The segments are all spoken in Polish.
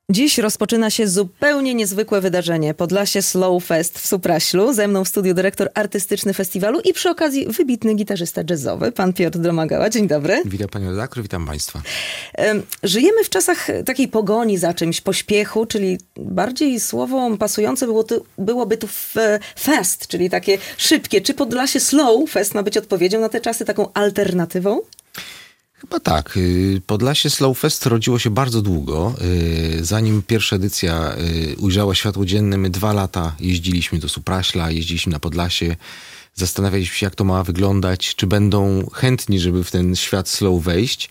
Dziś rozpoczyna się zupełnie niezwykłe wydarzenie. Podlasie Slow Fest w Supraślu. Ze mną w studiu dyrektor artystyczny festiwalu i przy okazji wybitny gitarzysta jazzowy, pan Piotr Domagała. Dzień dobry. Witam panią redaktor, witam państwa. Żyjemy w czasach takiej pogoni za czymś, pośpiechu, czyli bardziej słowo pasujące byłoby tu fest, czyli takie szybkie. Czy Podlasie Slow Fest ma być odpowiedzią na te czasy, taką alternatywą? Chyba tak. Podlasie Slow Fest rodziło się bardzo długo. Zanim pierwsza edycja ujrzała światło dzienne, my 2 lata jeździliśmy do Supraśla, jeździliśmy na Podlasie. Zastanawialiśmy się, jak to ma wyglądać, czy będą chętni, żeby w ten świat slow wejść.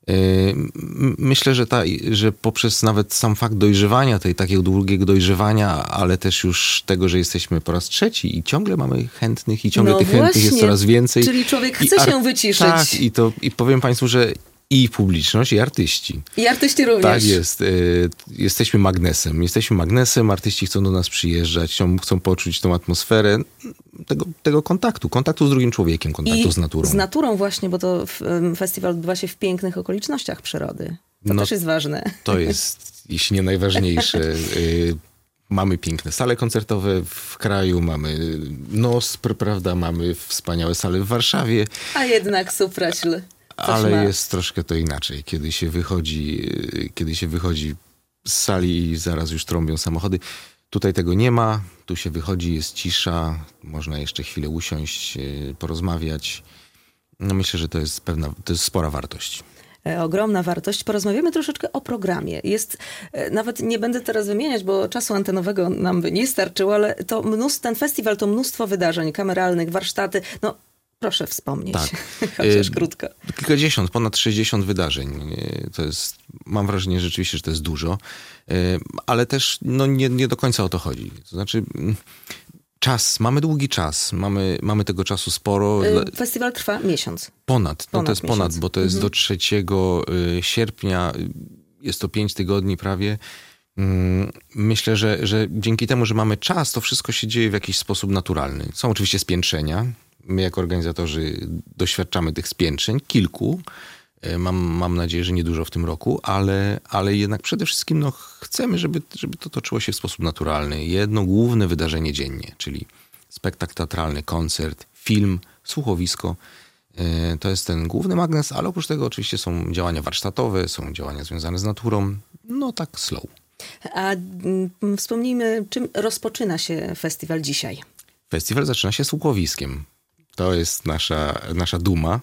Myślę, że poprzez nawet sam fakt dojrzewania, takiego długiego dojrzewania, ale też już tego, że jesteśmy po raz trzeci i ciągle mamy chętnych i ciągle tych chętnych jest coraz więcej. Czyli człowiek chce się wyciszyć. Tak, i powiem państwu, że i publiczność, i artyści. I artyści również. Tak jest. Jesteśmy magnesem. Artyści chcą do nas przyjeżdżać, chcą poczuć tą atmosferę tego kontaktu z drugim człowiekiem, kontaktu z naturą. Z naturą właśnie, bo to festiwal odbywa się w pięknych okolicznościach przyrody. To też jest ważne. To jest, jeśli nie najważniejsze. Mamy piękne sale koncertowe w kraju, mamy NOSPR, prawda, mamy wspaniałe sale w Warszawie. A jednak Supraśl. Ale jest troszkę to inaczej, kiedy się wychodzi z sali i zaraz już trąbią samochody. Tutaj tego nie ma, tu się wychodzi, jest cisza, można jeszcze chwilę usiąść, porozmawiać. No myślę, że to jest spora wartość. Ogromna wartość. Porozmawiamy troszeczkę o programie. Nawet nie będę teraz wymieniać, bo czasu antenowego nam by nie starczyło, ale ten festiwal to mnóstwo wydarzeń kameralnych, warsztaty. No, proszę wspomnieć, tak. Chociaż krótko. Kilkadziesiąt, ponad 60 wydarzeń. To jest, mam wrażenie rzeczywiście, że to jest dużo, ale też nie do końca o to chodzi. To znaczy czas, mamy długi czas, mamy tego czasu sporo. Festiwal trwa miesiąc. Ponad, bo to jest do 3 sierpnia, jest to 5 tygodni prawie. Myślę, że dzięki temu, że mamy czas, to wszystko się dzieje w jakiś sposób naturalny. Są oczywiście spiętrzenia. My jako organizatorzy doświadczamy tych spiętrzeń, kilku. Mam nadzieję, że niedużo w tym roku, ale jednak przede wszystkim chcemy, żeby to toczyło się w sposób naturalny. Jedno główne wydarzenie dziennie, czyli spektakl teatralny, koncert, film, słuchowisko. To jest ten główny magnes, ale oprócz tego oczywiście są działania warsztatowe, są działania związane z naturą. No tak slow. A wspomnijmy, czym rozpoczyna się festiwal dzisiaj? Festiwal zaczyna się słuchowiskiem. To jest nasza duma,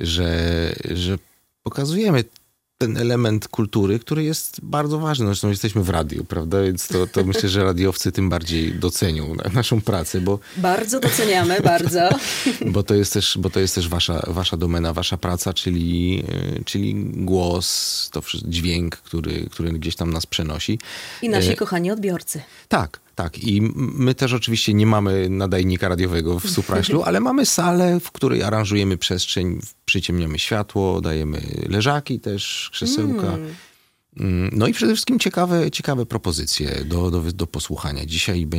że pokazujemy ten element kultury, który jest bardzo ważny. Zresztą jesteśmy w radiu, prawda? Więc to myślę, że radiowcy tym bardziej docenią naszą pracę, bo... Bardzo doceniamy, bardzo. Bo to jest też wasza domena, wasza praca, czyli głos, dźwięk, który gdzieś tam nas przenosi. I nasi kochani odbiorcy. Tak. I my też oczywiście nie mamy nadajnika radiowego w Supraślu, ale mamy salę, w której aranżujemy przestrzeń, przyciemniamy światło, dajemy leżaki też, krzesełka. No i przede wszystkim ciekawe propozycje do posłuchania. Dzisiaj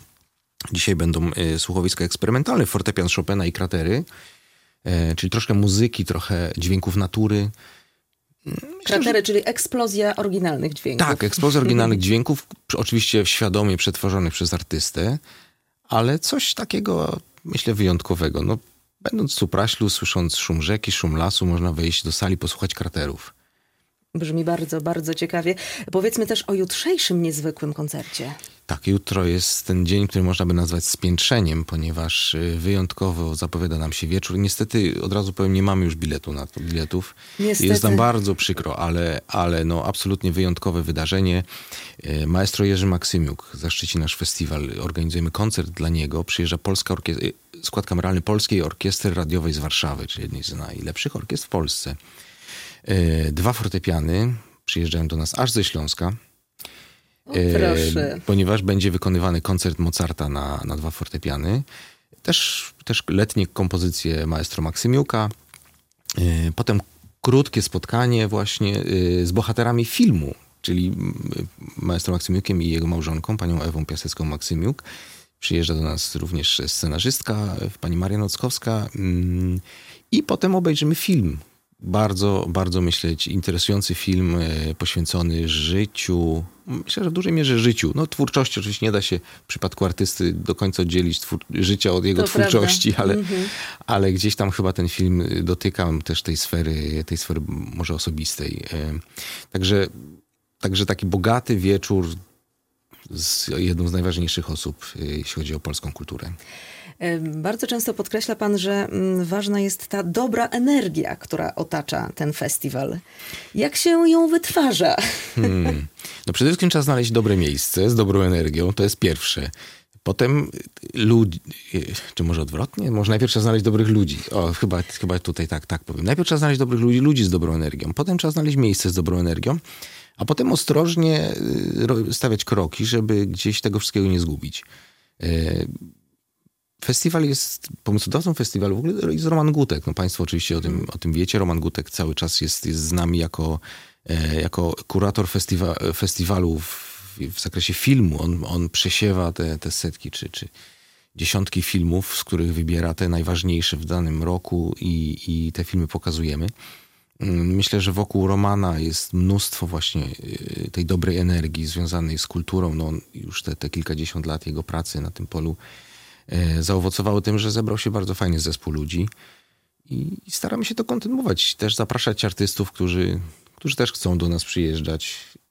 będą słuchowiska eksperymentalne, fortepian Chopina i kratery, czyli troszkę muzyki, trochę dźwięków natury. Kratery, czyli eksplozja oryginalnych dźwięków. Tak, eksplozja oryginalnych dźwięków, oczywiście świadomie przetworzonych przez artystę, ale coś takiego, myślę, wyjątkowego. Będąc w Supraślu, słysząc szum rzeki, szum lasu, można wejść do sali, posłuchać kraterów. Brzmi bardzo, bardzo ciekawie. Powiedzmy też o jutrzejszym niezwykłym koncercie. Tak, jutro jest ten dzień, który można by nazwać spiętrzeniem, ponieważ wyjątkowo zapowiada nam się wieczór. Niestety, od razu powiem, nie mamy już biletów. Niestety. Jest nam bardzo przykro, ale absolutnie wyjątkowe wydarzenie. Maestro Jerzy Maksymiuk zaszczyci nasz festiwal. Organizujemy koncert dla niego. Przyjeżdża skład kameralny Polskiej Orkiestry Radiowej z Warszawy, czyli jednej z najlepszych orkiestr w Polsce. 2 fortepiany przyjeżdżają do nas aż ze Śląska. Proszę. Ponieważ będzie wykonywany koncert Mozarta na 2 fortepiany. Też letnie kompozycje maestro Maksymiuka. Potem krótkie spotkanie właśnie z bohaterami filmu, czyli maestro Maksymiukiem i jego małżonką, panią Ewą Piasecką-Maksymiuk. Przyjeżdża do nas również scenarzystka, pani Maria Nockowska. I potem obejrzymy film bardzo, bardzo myślę, interesujący film poświęcony życiu, myślę, że w dużej mierze życiu. No twórczości oczywiście nie da się w przypadku artysty do końca oddzielić życia od jego twórczości, ale gdzieś tam chyba ten film dotyka też tej sfery może osobistej. Także taki bogaty wieczór z jedną z najważniejszych osób, jeśli chodzi o polską kulturę. Bardzo często podkreśla pan, że ważna jest ta dobra energia, która otacza ten festiwal. Jak się ją wytwarza? No przede wszystkim trzeba znaleźć dobre miejsce z dobrą energią, to jest pierwsze. Potem ludzi, czy może odwrotnie? Może najpierw trzeba znaleźć dobrych ludzi. O, chyba tutaj tak powiem. Najpierw trzeba znaleźć dobrych ludzi z dobrą energią. Potem trzeba znaleźć miejsce z dobrą energią, a potem ostrożnie stawiać kroki, żeby gdzieś tego wszystkiego nie zgubić. Festiwal jest, pomysłodawcą festiwalu w ogóle jest Roman Gutek. No państwo oczywiście o tym wiecie. Roman Gutek cały czas jest z nami jako kurator festiwalu w zakresie filmu. On przesiewa te setki czy dziesiątki filmów, z których wybiera te najważniejsze w danym roku i te filmy pokazujemy. Myślę, że wokół Romana jest mnóstwo właśnie tej dobrej energii związanej z kulturą. No już te kilkadziesiąt lat jego pracy na tym polu zaowocowało tym, że zebrał się bardzo fajny zespół ludzi i staramy się to kontynuować. Też zapraszać artystów, którzy też chcą do nas przyjeżdżać.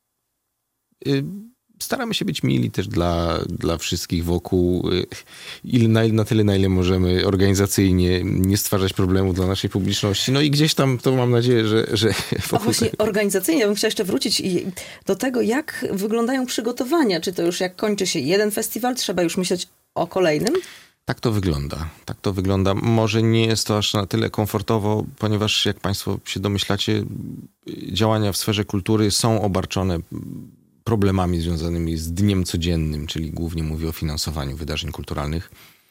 Staramy się być mili też dla wszystkich wokół, na tyle, na ile możemy organizacyjnie nie stwarzać problemów dla naszej publiczności. No i gdzieś tam to mam nadzieję, że A właśnie organizacyjnie, ja bym chciała jeszcze wrócić do tego, jak wyglądają przygotowania. Czy to już jak kończy się jeden festiwal, trzeba już myśleć o kolejnym? Tak to wygląda. Może nie jest to aż na tyle komfortowo, ponieważ jak państwo się domyślacie, działania w sferze kultury są obarczone problemami związanymi z dniem codziennym, czyli głównie mówię o finansowaniu wydarzeń kulturalnych.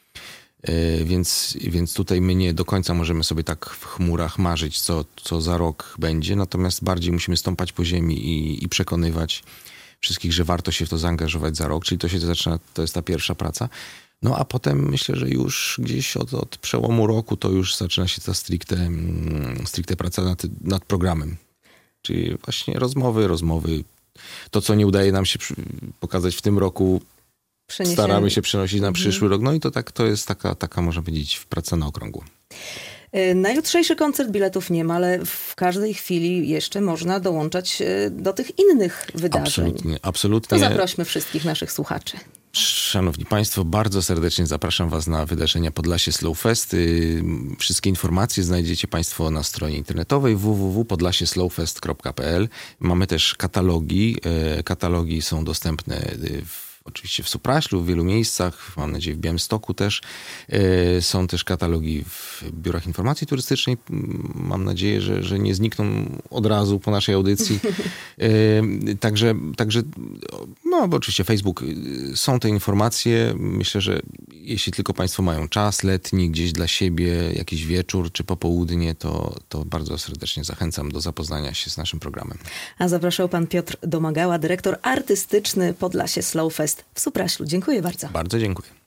Więc tutaj my nie do końca możemy sobie tak w chmurach marzyć, co za rok będzie, natomiast bardziej musimy stąpać po ziemi i przekonywać wszystkich, że warto się w to zaangażować za rok, czyli to się zaczyna, to jest ta pierwsza praca. No a potem myślę, że już gdzieś od przełomu roku to już zaczyna się ta stricte praca nad programem. Czyli właśnie rozmowy. To, co nie udaje nam się pokazać w tym roku, staramy się przenosić na przyszły rok. No i to jest taka można powiedzieć, praca na okrągło. Na jutrzejszy koncert biletów nie ma, ale w każdej chwili jeszcze można dołączać do tych innych wydarzeń. Absolutnie. To zaprośmy wszystkich naszych słuchaczy. Szanowni Państwo, bardzo serdecznie zapraszam Was na wydarzenia Podlasie Slow Fest. Wszystkie informacje znajdziecie Państwo na stronie internetowej www.podlasieslowfest.pl. Mamy też katalogi. Katalogi są dostępne oczywiście w Supraślu, w wielu miejscach, mam nadzieję w Białymstoku też. Są też katalogi w biurach informacji turystycznej. Mam nadzieję, że nie znikną od razu po naszej audycji. Także no bo oczywiście Facebook. Są te informacje. Myślę, że jeśli tylko Państwo mają czas letni, gdzieś dla siebie, jakiś wieczór czy popołudnie, to bardzo serdecznie zachęcam do zapoznania się z naszym programem. A zapraszał pan Piotr Domagała, dyrektor artystyczny Podlasie Slow Fest w Supraślu. Dziękuję bardzo. Bardzo dziękuję.